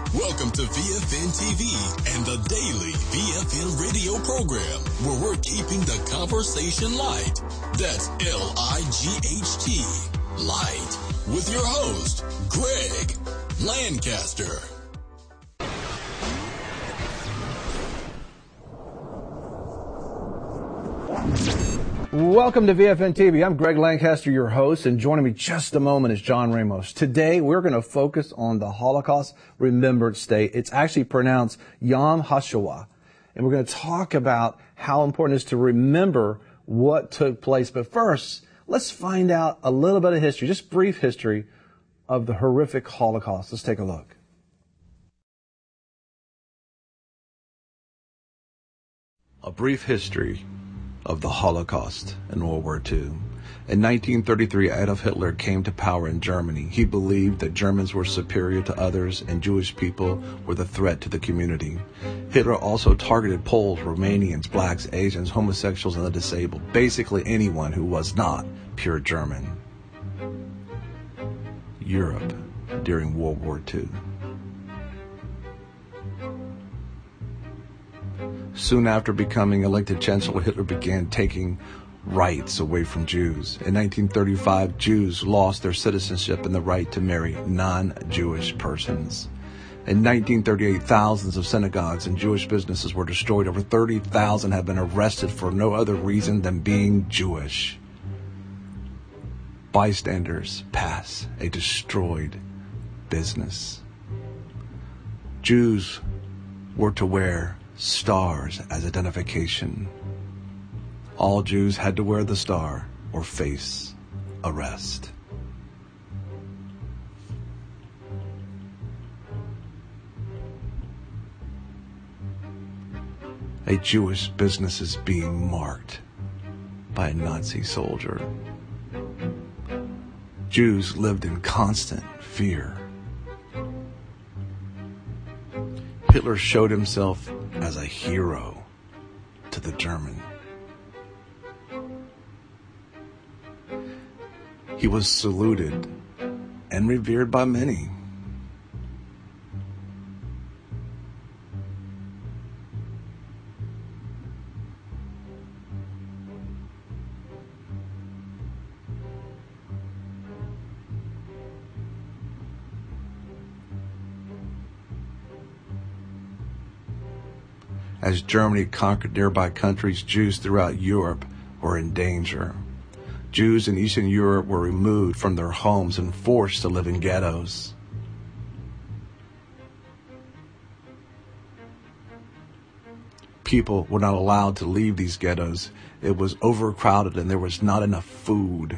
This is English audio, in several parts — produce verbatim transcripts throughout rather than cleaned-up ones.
Welcome to V F N T V and the daily V F N radio program, where we're keeping the conversation light. That's L I G H T, light, with your host, Greg Lancaster. Welcome to V F N T V. I'm Greg Lancaster, your host, and joining me just a moment is John Ramos. Today, we're going to focus on the Holocaust Remembrance Day. It's actually pronounced Yom HaShoah, and we're going to talk about how important it is to remember what took place. But first, let's find out a little bit of history, just brief history of the horrific Holocaust. Let's take a look. A brief history of the Holocaust in World War Two. In nineteen thirty-three, Adolf Hitler came to power in Germany. He believed that Germans were superior to others and Jewish people were the threat to the community. Hitler also targeted Poles, Romanians, blacks, Asians, homosexuals, and the disabled, basically anyone who was not pure German. Europe during World War Two. Soon after becoming elected chancellor, Hitler began taking rights away from Jews. In nineteen thirty-five, Jews lost their citizenship and the right to marry non-Jewish persons. In nineteen thirty-eight, thousands of synagogues and Jewish businesses were destroyed. Over thirty thousand have been arrested for no other reason than being Jewish. Bystanders pass a destroyed business. Jews were to wear stars as identification. All Jews had to wear the star or face arrest. A Jewish business is being marked by a Nazi soldier. Jews lived in constant fear. Hitler showed himself as a hero to the German. He was saluted and revered by many. As Germany conquered nearby countries, Jews throughout Europe were in danger. Jews in Eastern Europe were removed from their homes and forced to live in ghettos. People were not allowed to leave these ghettos. It was overcrowded and there was not enough food.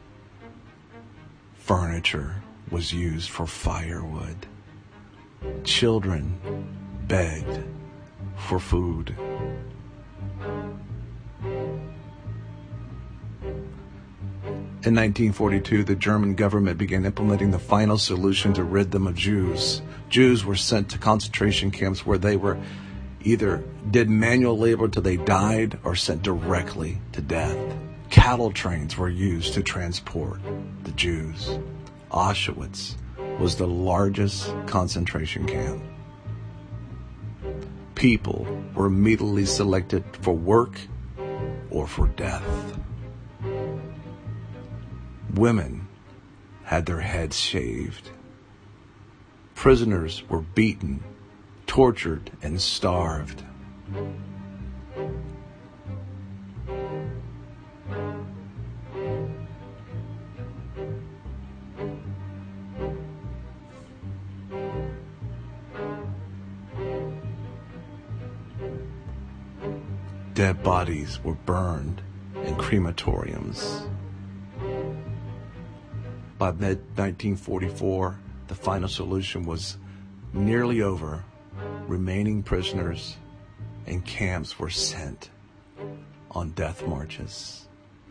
Furniture was used for firewood. Children begged for food. In nineteen forty-two, the German government began implementing the final solution to rid them of Jews. Jews were sent to concentration camps where they were either did manual labor till they died or sent directly to death. Cattle trains were used to transport the Jews. Auschwitz was the largest concentration camp. People were immediately selected for work or for death. Women had their heads shaved. Prisoners were beaten, tortured, and starved. Dead bodies were burned in crematoriums. By mid nineteen forty-four, the final solution was nearly over. Remaining prisoners and camps were sent on death marches.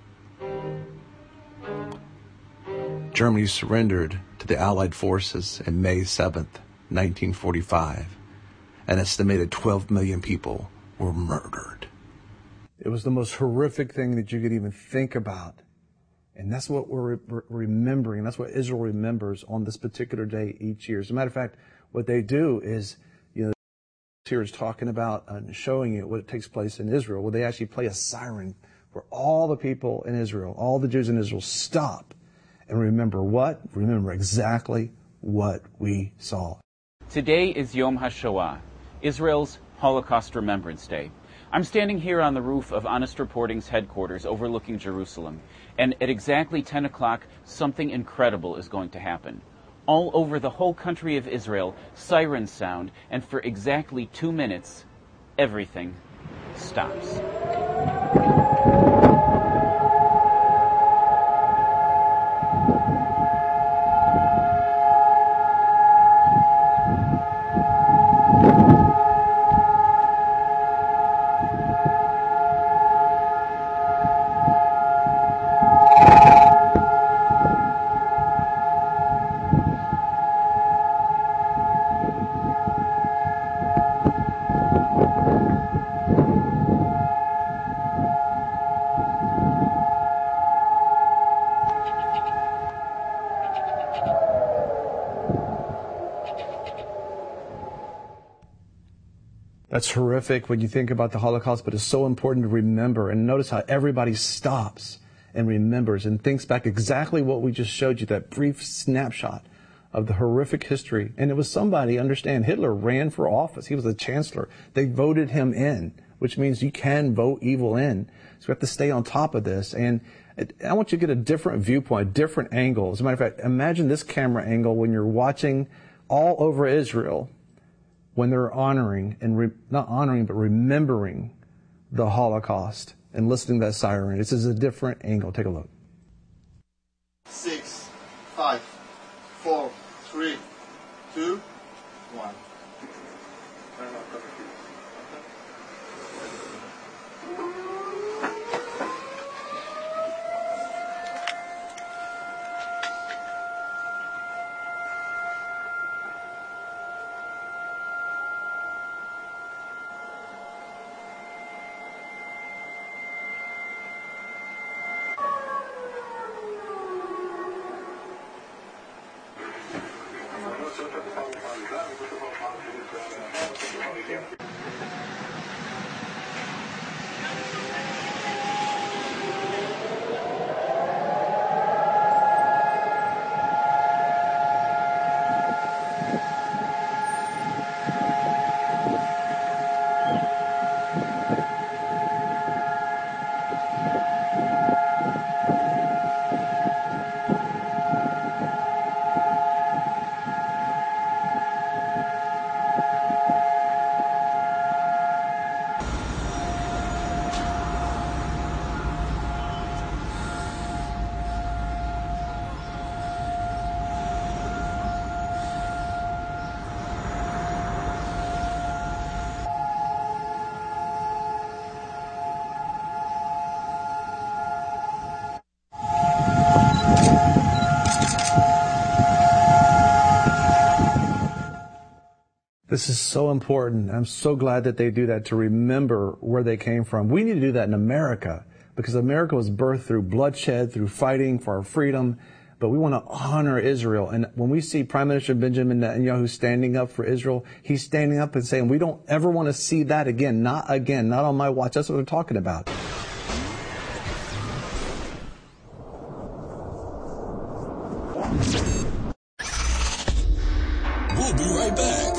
Germany surrendered to the Allied forces on May seventh, nineteen forty-five. An estimated twelve million people were murdered. It was the most horrific thing that you could even think about. And that's what we're re- remembering. That's what Israel remembers on this particular day each year. As a matter of fact, what they do is, you know, here is talking about and showing you what takes place in Israel. Well, they actually play a siren where all the people in Israel, all the Jews in Israel stop and remember what? Remember exactly what we saw. Today is Yom HaShoah, Israel's Holocaust Remembrance Day. I'm standing here on the roof of Honest Reporting's headquarters overlooking Jerusalem, and at exactly ten o'clock, something incredible is going to happen. All over the whole country of Israel, sirens sound, and for exactly two minutes, everything stops. That's horrific when you think about the Holocaust, but it's so important to remember. And notice how everybody stops and remembers and thinks back exactly what we just showed you, that brief snapshot of the horrific history. And it was somebody, understand, Hitler ran for office. He was the chancellor. They voted him in, which means you can vote evil in. So we have to stay on top of this. And I want you to get a different viewpoint, a different angle. As a matter of fact, imagine this camera angle when you're watching all over Israel, when they're honoring, and re, not honoring, but remembering the Holocaust and listening to that siren. This is a different angle. Take a look. Six, five, four, three, two, one. This is so important. I'm so glad that they do that to remember where they came from. We need to do that in America because America was birthed through bloodshed, through fighting for our freedom. But we want to honor Israel. And when we see Prime Minister Benjamin Netanyahu standing up for Israel, he's standing up and saying, we don't ever want to see that again. Not again. Not on my watch. That's what we're talking about. We'll be right back.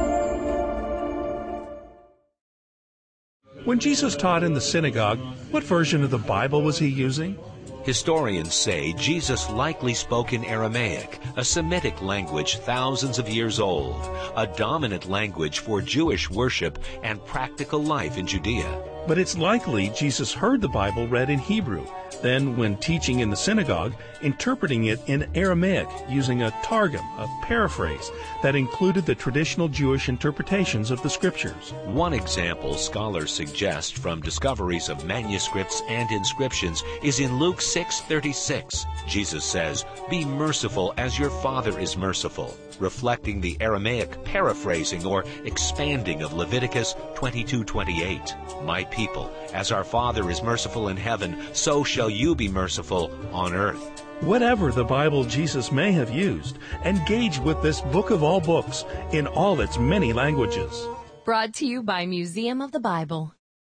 When Jesus taught in the synagogue, what version of the Bible was he using? Historians say Jesus likely spoke in Aramaic, a Semitic language thousands of years old, a dominant language for Jewish worship and practical life in Judea. But it's likely Jesus heard the Bible read in Hebrew, then when teaching in the synagogue, interpreting it in Aramaic using a targum, a paraphrase, that included the traditional Jewish interpretations of the Scriptures. One example scholars suggest from discoveries of manuscripts and inscriptions is in Luke six thirty-six. Jesus says, "Be merciful as your Father is merciful," reflecting the Aramaic paraphrasing or expanding of Leviticus twenty-two twenty-eight. "My people, as our Father is merciful in heaven, so shall you be merciful on earth." Whatever the Bible Jesus may have used, engage with this book of all books in all its many languages. Brought to you by Museum of the Bible.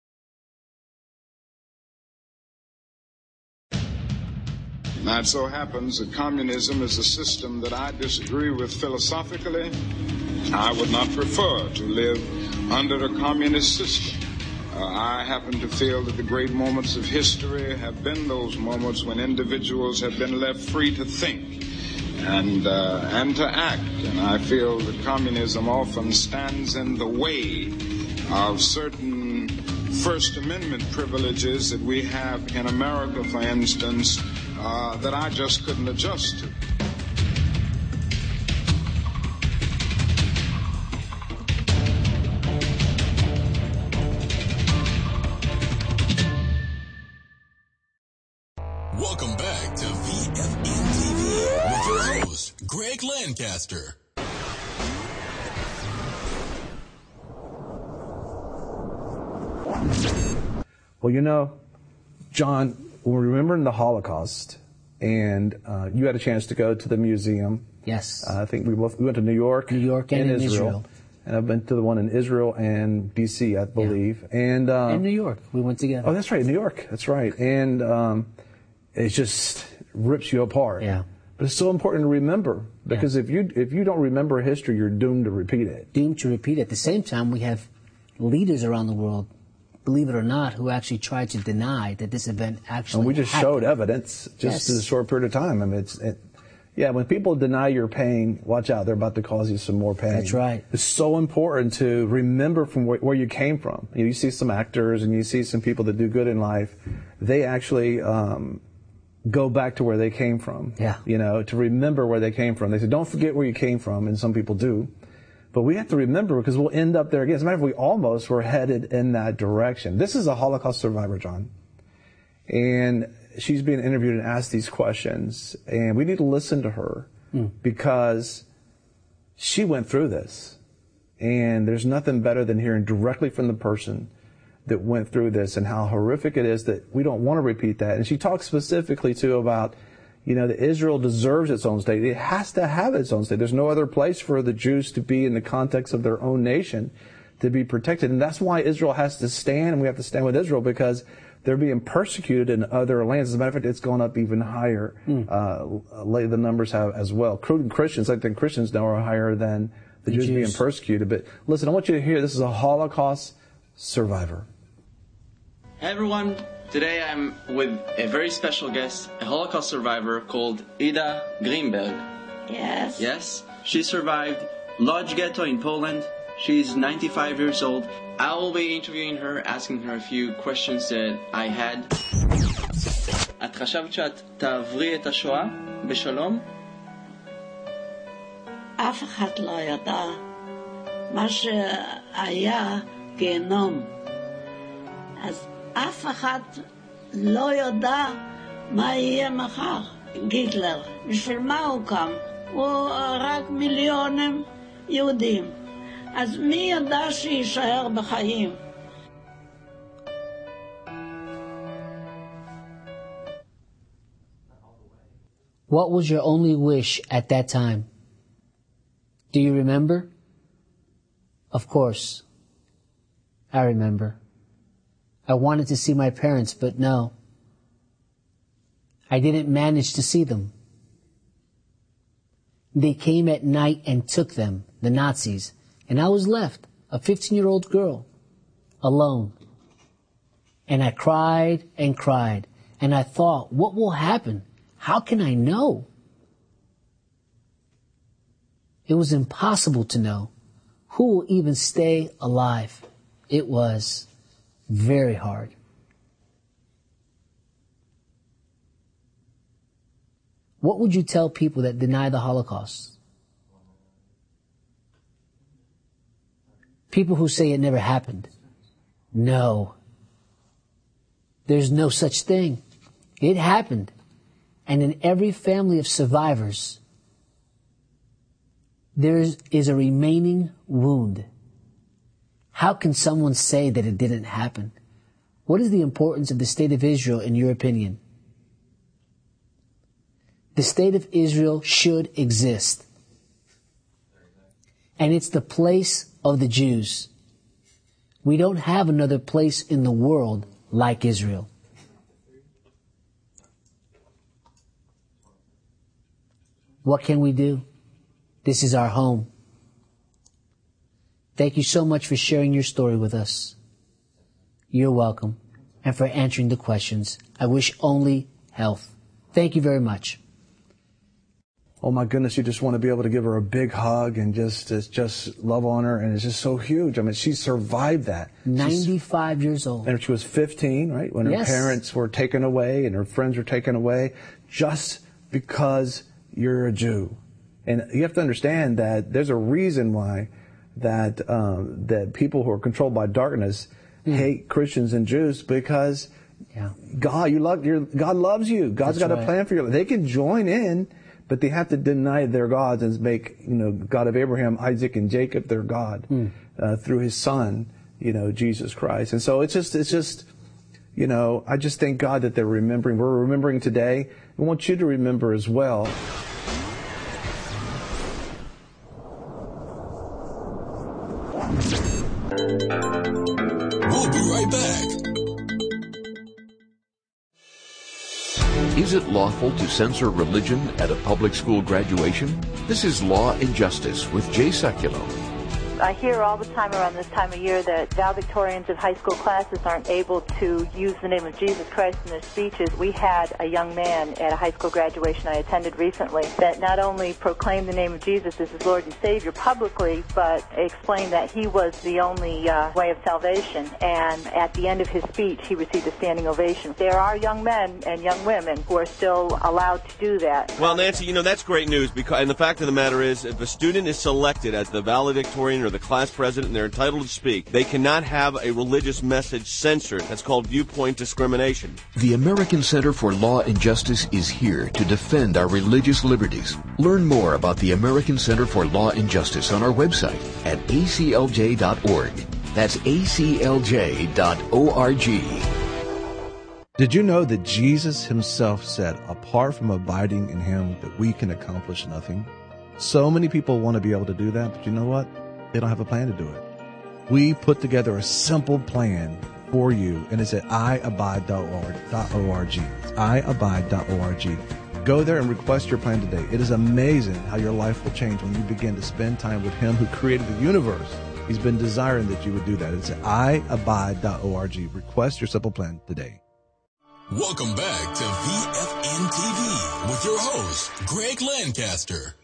Now it so happens that communism is a system that I disagree with philosophically. I would not prefer to live under a communist system. Uh, I happen to feel that the great moments of history have been those moments when individuals have been left free to think and uh, and to act. And I feel that communism often stands in the way of certain First Amendment privileges that we have in America, for instance, uh, that I just couldn't adjust to. Welcome back to V F N T V with your host, Greg Lancaster. Well, you know, John, we're remembering the Holocaust, and uh, you had a chance to go to the museum. Yes. Uh, I think we both we went to New York, New York, and, and in Israel. Israel. And I've been to the one in Israel and D C, I believe, yeah. and uh, and New York. We went together. Oh, that's right, New York. That's right, and um, it just rips you apart. Yeah. But it's so important to remember, because yeah. if you if you don't remember history, you're doomed to repeat it. Doomed to repeat it. At the same time, we have leaders around the world, believe it or not, who actually tried to deny that this event actually And we just happened. showed evidence just yes. in a short period of time. I mean, it's, it, yeah, when people deny your pain, watch out, they're about to cause you some more pain. That's right. It's so important to remember from where, where you came from. You know, you see some actors and you see some people that do good in life, they actually um, go back to where they came from. Yeah. You know, to remember where they came from. They say, don't forget where you came from, and some people do. But we have to remember, because we'll end up there again. As a matter of fact, we almost were headed in that direction. This is a Holocaust survivor, John. And she's being interviewed and asked these questions. And we need to listen to her mm. because she went through this. And there's nothing better than hearing directly from the person that went through this and how horrific it is that we don't want to repeat that. And she talks specifically, too, about, you know, that Israel deserves its own state. It has to have its own state. There's no other place for the Jews to be in the context of their own nation to be protected. And that's why Israel has to stand, and we have to stand with Israel, because they're being persecuted in other lands. As a matter of fact, it's gone up even higher. Mm. Uh, the numbers have as well. Including Christians. I think Christians now are higher than the, the Jews, Jews being persecuted. But listen, I want you to hear, this is a Holocaust survivor. Hey everyone. Today I'm with a very special guest, a Holocaust survivor called Ida Greenberg. Yes. Yes? She survived Lodz Ghetto in Poland. She's ninety-five years old. I will be interviewing her, asking her a few questions that I had. את חשבת שאת תעברי את השואה בשלום? אף אחד לא ידע. מה שהיה גיהנום. אז אף אחד לא יודע מה יהיה מחר. גיטלר, בשביל מה הוא קם? הוא הרג מיליונים יהודים. אז מי ידע שישאר בחיים? What was your only wish at that time? Do you remember? Of course. I remember. I wanted to see my parents, but no. I didn't manage to see them. They came at night and took them, the Nazis, and I was left, a fifteen-year-old girl, alone. And I cried and cried, and I thought, what will happen? How can I know? It was impossible to know. Who will even stay alive? It was very hard. What would you tell people that deny the Holocaust? People who say it never happened. No. There's no such thing. It happened. And in every family of survivors, there is a remaining wound. How can someone say that it didn't happen? What is the importance of the state of Israel in your opinion? The state of Israel should exist. And it's the place of the Jews. We don't have another place in the world like Israel. What can we do? This is our home. Thank you so much for sharing your story with us. You're welcome. And for answering the questions. I wish only health. Thank you very much. Oh my goodness, you just want to be able to give her a big hug and just just, just love on her, and it's just so huge. I mean, she survived that. ninety-five She's, years old. And she was fifteen, right? When her yes. parents were taken away and her friends were taken away, just because you're a Jew. And you have to understand that there's a reason why that um, that people who are controlled by darkness mm. hate Christians and Jews, because yeah. God, you love your God loves you. God's That's got right. a plan for you. They can join in, but they have to deny their gods and make, you know, God of Abraham, Isaac, and Jacob their God mm. uh, through His Son, you know, Jesus Christ. And so it's just, it's just, you know, I just thank God that they're remembering. We're remembering today. We want you to remember as well. We'll be right back. Is it lawful to censor religion at a public school graduation? This is Law and Justice with Jay Sekulow. I hear all the time around this time of year that valedictorians of high school classes aren't able to use the name of Jesus Christ in their speeches. We had a young man at a high school graduation I attended recently that not only proclaimed the name of Jesus as his Lord and Savior publicly, but explained that he was the only uh, way of salvation. And at the end of his speech, he received a standing ovation. There are young men and young women who are still allowed to do that. Well, Nancy, you know, that's great news, because, and the fact of the matter is, if a student is selected as the valedictorian or the class president and they're entitled to speak, they cannot have a religious message censored. That's called viewpoint discrimination. The American Center for Law and Justice is here to defend our religious liberties. Learn more about the American Center for Law and Justice on our website at A C L J dot org. That's A C L J dot org. Did you know that Jesus Himself said, apart from abiding in Him, that we can accomplish nothing? So many people want to be able to do that, but you know what? They don't have a plan to do it. We put together a simple plan for you, and it's at I abide dot org. It's I abide dot org. Go there and request your plan today. It is amazing how your life will change when you begin to spend time with Him who created the universe. He's been desiring that you would do that. It's at I abide dot org. Request your simple plan today. Welcome back to V F N T V with your host, Greg Lancaster.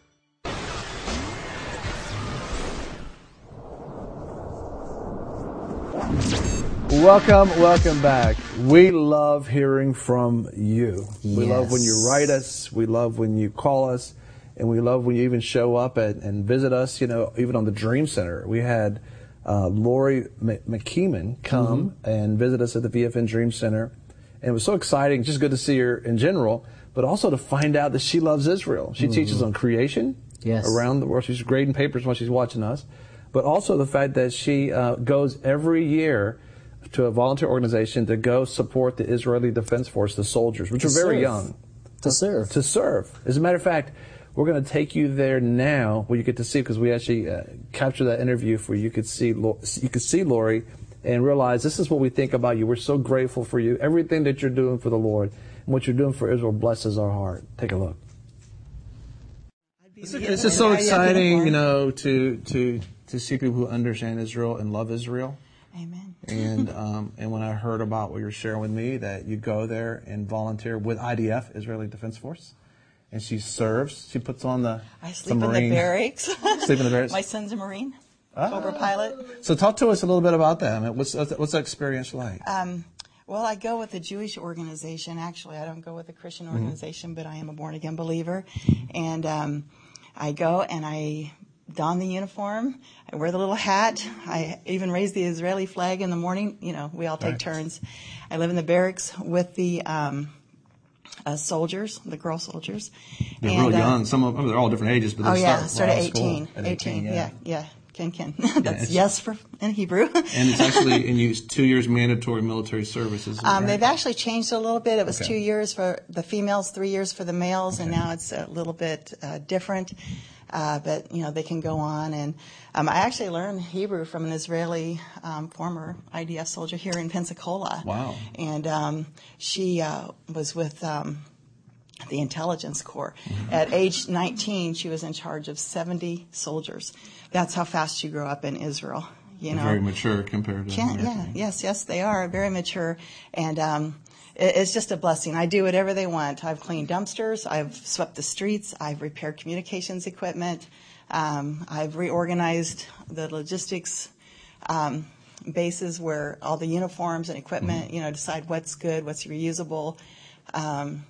Welcome, welcome back. We love hearing from you. We Yes. love when you write us. We love when you call us. And we love when you even show up and, and visit us, you know, even on the Dream Center. We had uh, Lori M- McKeeman come mm-hmm. and visit us at the V F N Dream Center. And it was so exciting, just good to see her in general, but also to find out that she loves Israel. She mm-hmm. teaches on creation yes. around the world. She's grading papers while she's watching us. But also the fact that she uh, goes every year to a volunteer organization to go support the Israeli Defense Force, the soldiers, which to are very serve. young. To serve. To serve. As a matter of fact, we're going to take you there now, where you get to see, because we actually uh, captured that interview for you. You could see, you could see Lori and realize this is what we think about you. We're so grateful for you. Everything that you're doing for the Lord and what you're doing for Israel blesses our heart. Take a look. It's just so exciting, you know, to to to see people who understand Israel and love Israel. Amen. And um, and when I heard about what you're sharing with me, that you go there and volunteer with I D F, Israeli Defense Force, and she serves. She puts on the I sleep the in Marine, the barracks. Sleep in the barracks. My son's a Marine, ah. Cobra pilot. So talk to us a little bit about that. I mean, what's what's that experience like? Um, well, I go with a Jewish organization. Actually, I don't go with a Christian organization, mm-hmm. but I am a born again believer, and um, I go and I don the uniform. I wear the little hat. I even raise the Israeli flag in the morning. You know, we all take right. turns. I live in the barracks with the um, uh, soldiers, the girl soldiers. They're and, real young. Uh, Some of them, they're all different ages, but they oh, start, yeah, start at eighteen. At eighteen, yeah, yeah. Ken Ken. That's yeah, yes for in Hebrew. And it's actually in use two years mandatory military service. Isn't it, Um, right? They've actually changed it a little bit. It was Okay. two years for the females, three years for the males, and now it's a little bit uh, different. Uh, but you know they can go on, and um, I actually learned Hebrew from an Israeli um, former I D F soldier here in Pensacola. Wow! And um, she uh, was with um, the Intelligence Corps. Mm-hmm. At age nineteen, she was in charge of seventy soldiers. That's how fast she grew up in Israel. You know, very mature compared to Can, yeah, yes, yes, they are very mature, and um, it, it's just a blessing. I do whatever they want. I've cleaned dumpsters, I've swept the streets, I've repaired communications equipment, um, I've reorganized the logistics um, bases where all the uniforms and equipment, mm-hmm. you know, decide what's good, what's reusable, um,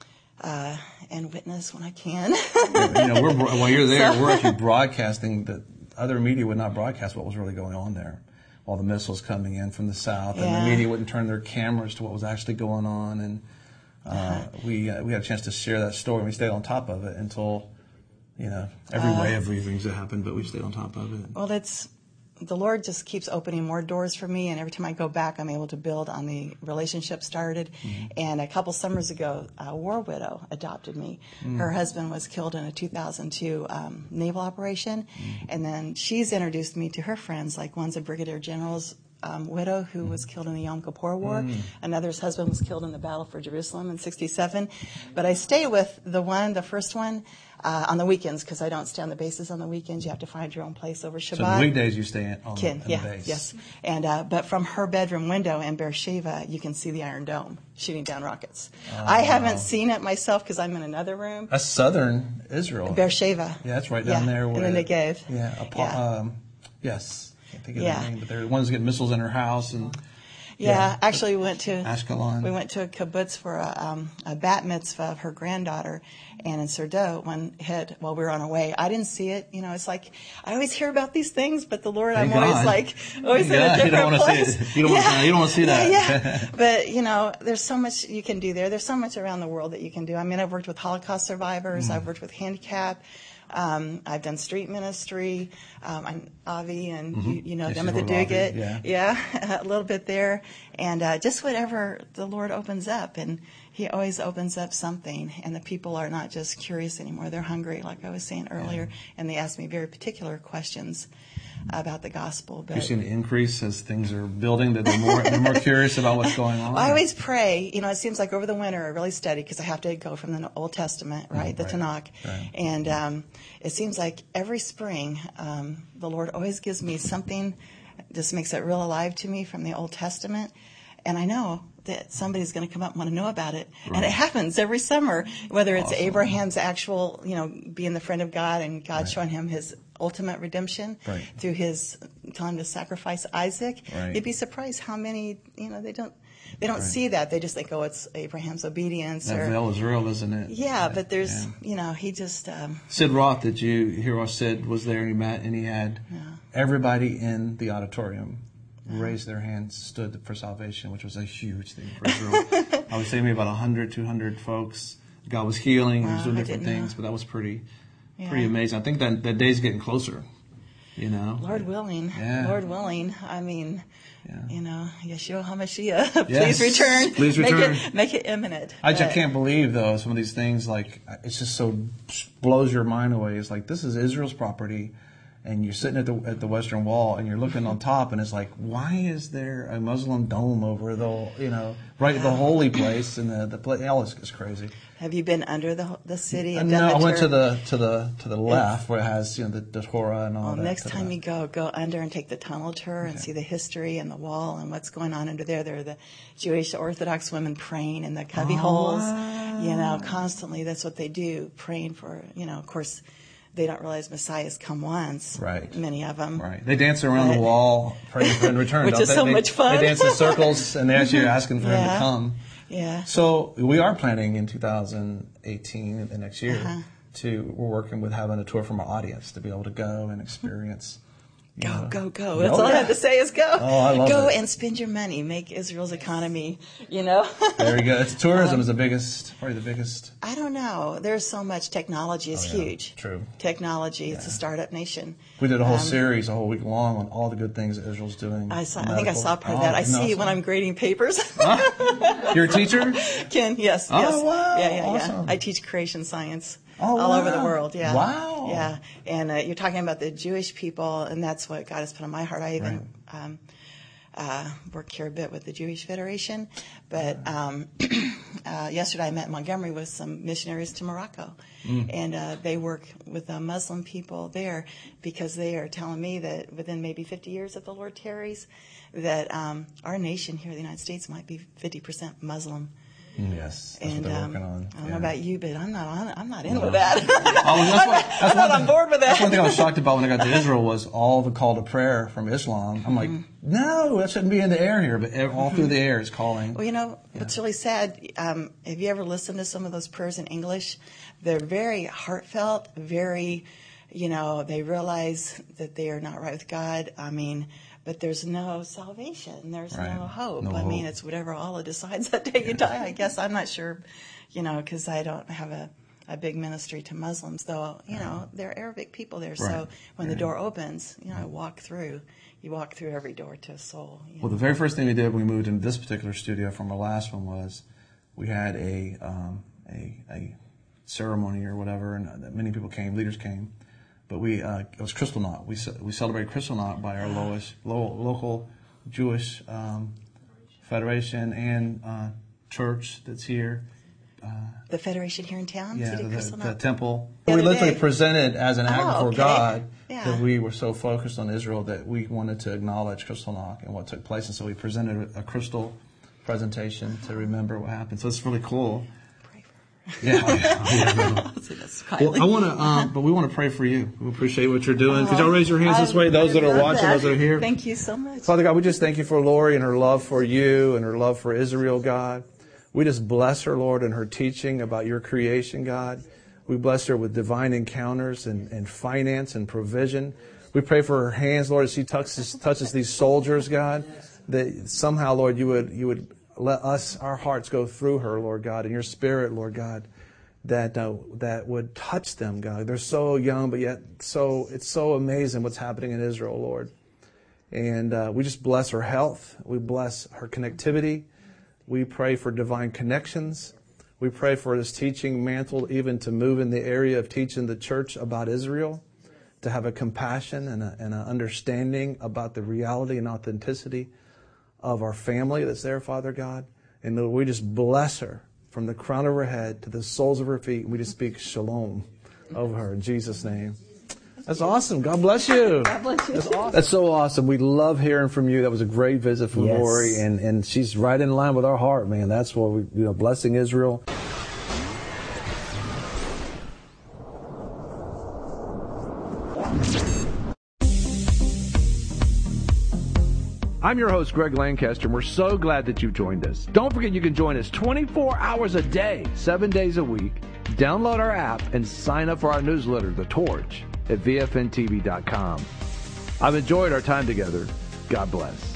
uh, and witness when I can. you know, we're, while you're there, So- we're actually broadcasting the. Other media would not broadcast what was really going on there. All the missiles coming in from the south, and Yeah. the media wouldn't turn their cameras to what was actually going on. And uh, we uh, we had a chance to share that story. We stayed on top of it until, you know, every Uh, way of things that happened, but we stayed on top of it. Well, it's the Lord just keeps opening more doors for me, and every time I go back, I'm able to build on the relationship started. Mm-hmm. And a couple summers ago, a war widow adopted me. Mm. Her husband was killed in a two thousand two um, naval operation, mm. and then she's introduced me to her friends, like one's a brigadier general's um, widow who mm. was killed in the Yom Kippur War. Mm. Another's husband was killed in the Battle for Jerusalem in sixty-seven. But I stay with the one, the first one, Uh, on the weekends, because I don't stay on the bases on the weekends. You have to find your own place over Shabbat. So the weekdays you stay on, Kin, on yeah, the base. Yes. And uh, but from her bedroom window in Beersheba, you can see the Iron Dome shooting down rockets. Oh, I haven't wow. seen it myself because I'm in another room. That's southern Israel. Beersheba. Yeah, that's right down yeah, there. Where in the Negev. Yeah. Apo- yeah. Um, yes. I can't think of Yeah. the name, but they're the ones getting missiles in her house and. Yeah, Yeah. actually, we went to Ashkelon. We went to a kibbutz for a, um, a bat mitzvah of her granddaughter, and in Serdot, one hit while we were on our way. I didn't see it. You know, it's like I always hear about these things, but the Lord, Thank I'm always God. like always yeah, in a different you don't want to place. see it. You don't, yeah. want, you don't want to see that. Yeah, yeah. But you know, there's so much you can do there. There's so much around the world that you can do. I mean, I've worked with Holocaust survivors. Mm. I've worked with handicap. Um, I've done street ministry. Um, I'm Avi, and Mm-hmm. you, you know yes, them at the Avi, Dugat. Yeah. yeah, a little bit there, and uh, just whatever the Lord opens up, and He always opens up something. And the people are not just curious anymore; they're hungry, like I was saying earlier, yeah. and they ask me very particular questions about the gospel. But you've seen an increase as things are building, that they're more they're more curious about what's going on. I always pray. You know, it seems like over the winter I really study because I have to go from the Old Testament, right, mm, the right, Tanakh, right. and um, it seems like every spring um, the Lord always gives me something, just makes it real alive to me from the Old Testament, and I know that somebody's going to come up and want to know about it. Right. And it happens every summer, whether it's awesome. Abraham's actual, you know, being the friend of God and God right. showing him his ultimate redemption right. through his telling him to sacrifice Isaac. Right. You'd be surprised how many, you know, they don't they don't right. see that. They just think, oh, it's Abraham's obedience. That or, veil is real, isn't it? Yeah, but there's, yeah. you know, he just... Um, Sid Roth, did you hear what Sid was there and he met and he had yeah. everybody in the auditorium raised their hands, stood for salvation, which was a huge thing for Israel. I was saying maybe about one hundred, two hundred folks. God was healing, wow, he was doing different things, know. but that was pretty yeah. pretty amazing. I think that that day's getting closer, you know. Lord willing. Yeah. Lord willing. I mean, yeah. you know, Yeshua HaMashiach, please yes. return. Please return. Make it, make it imminent. I just but, can't believe, though, some of these things, like, it's just so, blows your mind away. It's like, this is Israel's property. And you're sitting at the at the Western Wall, and you're looking on top, and it's like, why is there a Muslim dome over the, you know, right the holy place and the the place? All this is crazy. Have you been under the the city? And and no, done the I went tour? to the to the to the left where it has, you know, the, the Torah and all well, that. Next time you go, go under and take the tunnel tour okay. and see the history and the wall and what's going on under there. There are the Jewish Orthodox women praying in the cubby oh, holes, wow. you know, constantly. That's what they do, praying for, you know, of course. They don't realize Messiah's come once. Right. Many of them. Right. They dance around but, the wall, praying for him to return. Which don't is they? so they, much fun. They dance in circles, and they actually are asking for yeah. him to come. Yeah. So we are planning in two thousand eighteen, the next year, uh-huh. to we're working with having a tour from our audience to be able to go and experience Go, Yeah. go, go. That's Oh, all yeah. I have to say is go. Oh, I love go it. and spend your money. Make Israel's economy, you know. Very good. It's tourism Um, is the biggest, probably the biggest. I don't know. There's so much. Technology is Oh, yeah. huge. True. Technology. It's a startup nation. We did a whole Um, series a whole week long on all the good things that Israel's doing. I saw. I Medical. think I saw part of Oh, that. I isn't that see it when awesome? I'm grading papers. You're a teacher? Ken, yes, Oh, yes. wow. Yeah, yeah, Awesome. yeah. I teach creation science Oh, all over the wow. world. Yeah. Wow. Yeah. And uh, you're talking about the Jewish people, and that's what God has put on my heart. I even um, uh, work here a bit with the Jewish Federation, but um, uh, yesterday I met in Montgomery with some missionaries to Morocco, Mm. and uh, they work with uh, Muslim people there because they are telling me that within maybe fifty years, if the Lord tarries, that um, our nation here in the United States might be fifty percent Muslim. Yes, that's And what they're um, working on. I don't Yeah. know about you, but I'm not on. I'm not in No. with that. Oh, that's what, that's I'm not one on thing- board with that. That's one thing I was shocked about when I got to Israel was all the call to prayer from Islam. I'm like, no, that shouldn't be in the air here, but ev- all through the air is calling. Well, you know, what's really sad, um, have you ever listened to some of those prayers in English? They're very heartfelt, very, you know, they realize that they are not right with God. I mean, but there's no salvation. There's Right. no hope. No I mean, hope. it's whatever Allah decides that day you die. I guess I'm not sure, you know, because I don't have a, a big ministry to Muslims, though, you know, they're Arabic people there. So Right. when the Right. door opens, you know, I walk through. You walk through every door to a soul. You Well, the very first thing we did when we moved into this particular studio from our last one was we had a um, a, a ceremony or whatever, and uh, many people came, leaders came, but we uh, it was Kristallnacht. We ce- we celebrated Kristallnacht by our lowest, lo- local Jewish um, federation and uh, church that's here. The Federation here in town? Yeah, City the, Crystal the Knot? temple. The We other literally day. presented as an act Oh, before okay. God Yeah. that we were so focused on Israel that we wanted to acknowledge Kristallnacht and what took place. And so we presented a crystal presentation to remember what happened. So it's really cool. Yeah. oh, yeah, oh, yeah, See, that's well, I want to, um, but we want to pray for you. We appreciate what you're doing. Could y'all raise your hands this I- way? Those that I are love watching, that. those that are here. Thank you so much. Father God, we just thank you for Lori and her love for you and her love for Israel, God. We just bless her, Lord, in her teaching about your creation, God. We bless her with divine encounters and, and finance and provision. We pray for her hands, Lord, as she touches, touches these soldiers, God, that somehow, Lord, you would, you would let us, our hearts go through her, Lord God, and your spirit, Lord God, that, uh, that would touch them, God. They're so young, but yet so, it's so amazing what's happening in Israel, Lord. And uh, we just bless her health. We bless her connectivity. We pray for divine connections. We pray for this teaching mantle even to move in the area of teaching the church about Israel, to have a compassion and an and a understanding about the reality and authenticity of our family that's there, Father God. And Lord, we just bless her from the crown of her head to the soles of her feet. And we just speak shalom over her in Jesus' name. That's awesome. God bless you. God bless you. That's awesome. That's so awesome. We love hearing from you. That was a great visit from Yes. Lori, and, and she's right in line with our heart, man. That's what we, you know, blessing Israel. I'm your host, Greg Lancaster, and we're so glad that you've joined us. Don't forget you can join us twenty-four hours a day, seven days a week. Download our app and sign up for our newsletter, The Torch, at V F N T V dot com. I've enjoyed our time together. God bless.